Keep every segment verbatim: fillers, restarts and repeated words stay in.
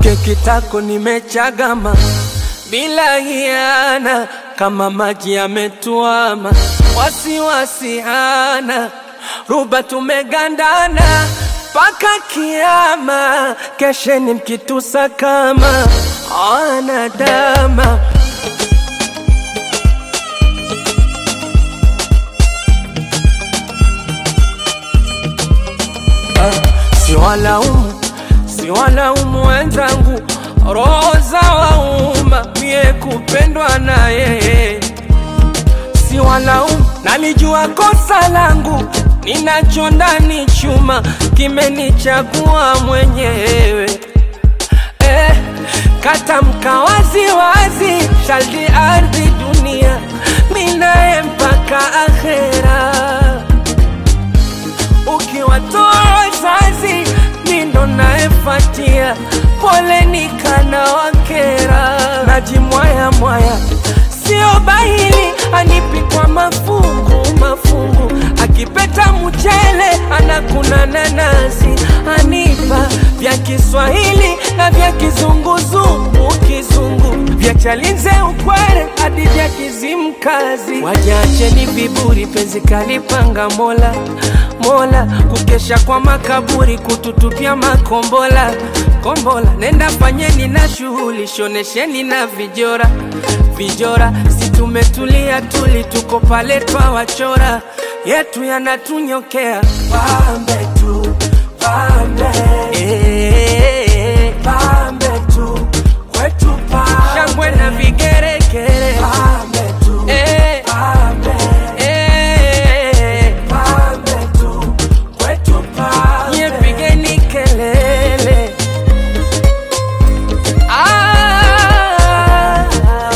Kekitako nimechagama bila hiana, kama maji yametuama, wasiwasi hana, ruba tumegandana paka kiyama, kesheni mkitusa kama anadama. Si walaumu, si walaumu wenzangu, roza wauma, mie kupendwa na yeye. Si walaumu, nalijua kosa langu, ninacho ndani chuma, kimenichagua mwenyewe. Eh, katamka wazi wazi, shaldi ardhi dunia, minae mpaka akhera. Ukiwatoa wazazi, mindo naefatia, pole nikana wakera. Najimwaya mwaya, sio bahili, anipikwa mafungu mafungu, akipeta mchele anakuna nanasi, anipa vya Kiswahili na vya kizunguzungu kizungu, vya Chalinze ukwere hadi vya Kizimkazi. Wajacheni viburi, penzi kalipanga Mola Mola, kukesha kwa makaburi, kututupia makombola kombola. Nenda fanyeni na shughuli, shonesheni na vijora vijora, si tumetulia tuli, tuko pale twa wachora, yetu yanatunyokea. Pambe tu, pambe, eh, pambe tu, kwetu pambe, shangwe na vigeregere. Pambe tu, eh, pambe, eh, pambe tu, kwetu pambe, nye pigeni kelele. Ah,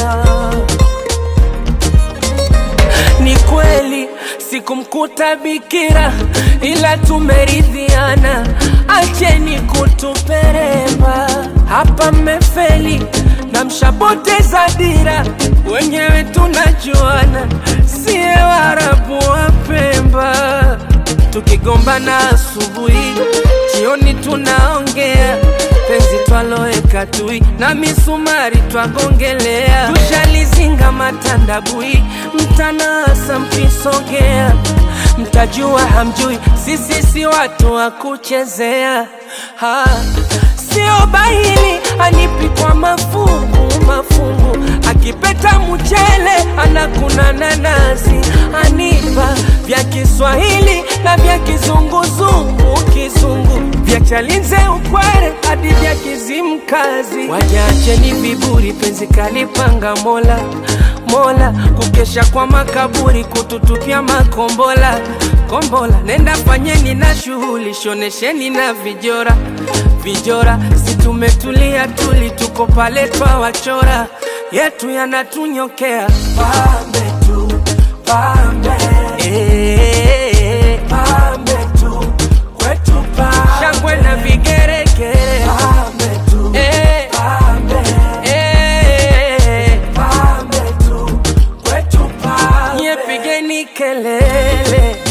ni kweli sikumkuta bikira, ila tumeridhiana, acheni kutuperemba. Hapa mmefeli na mshapoteza dira, wenyewe tunajuana, siye Waarabu wa Pemba. Tukigombana asubuhi, jioni tunaongea, penzi twaloeka tui, na misumari twagongelea. Tushalizinga matandabui, mtanasa mkisogea, mtajua hamjui, sisi si watu wa kuchezea. Ha, sio bahili, anipikwa mafungu mafungu, akipeta mchele anakuna nanasi, anipa vya Kiswahili na vya kizunguzungu kizungu, vya Chalinze ukwere hadi vya Kizimkazi. Wajacheni viburi, penzi kalipanga Mola Mola, kukesha kwa makaburi, kututupia makombola kombola. Nenda fanyeni na shughuli, shonesheni na vijora vijora, si tumetulia tuli, tuko pale twa wachora, yetu yanatunyokea. Pambe tu, pambe, eh, pambe tu, kwetu pambe, shangwe na vigeregere. Pambe tu, eh, pambe, eh, pambe tu, kwetu pambe, nye pigeni kelele.